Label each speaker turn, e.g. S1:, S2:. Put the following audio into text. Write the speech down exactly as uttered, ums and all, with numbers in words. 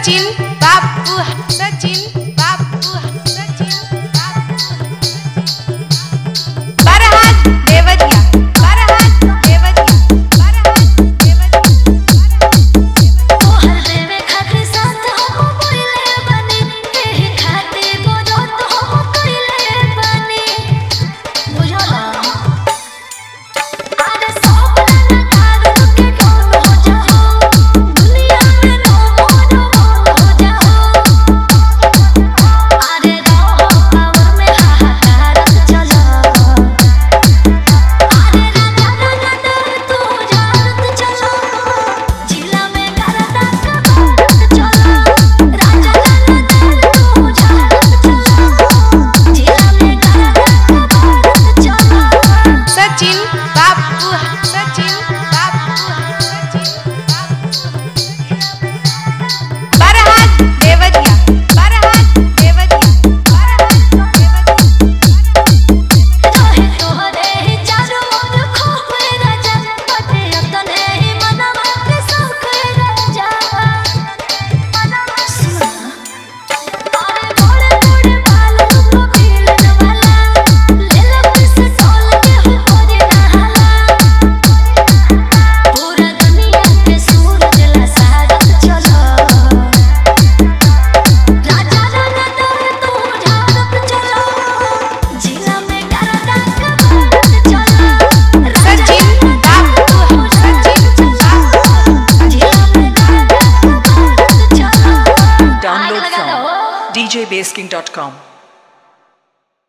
S1: सचिन बाबू सचिन बाबू सचिन बाबू बरहात देवरिया बरहात देवरिया बरहात देवरिया
S2: ओ हर देवे खातिर साथ हम बोले बनी एही खातिर बोलो तो हम कइले बनी बुझला अरे सब ना तार के कौन हो जाओ दुनिया में नो मोनो हो जाओ अरे रहो पावर में हाहाकार चलो अरे राजा राजा तू जानत चलो जिला में करदा कबात चलो राजा राजा तू जानत चलो जिला में करदा कबात चलो
S1: सचिन बाबू सचिन बाबू सचिन बाबू बरहात देवरिया बरहात देवरिया बरहात देवरिया
S2: रहे तोहरे ही चारों ओर खोए राजा बटे अपने ही मनवा के सब राजा सुना अरे बड़े बड़े बाल को पीलन वाला ले लो किस टोल के हो रे नहाला पूरा दुनिया के सूरज ला सारत चलो राजा राजा तू जानत चलो जिला में करदा कबात चलो
S1: सचिन बाबू सचिन बाबू
S2: जिला में करदा कबात चलो
S3: Download from d j base king dot com.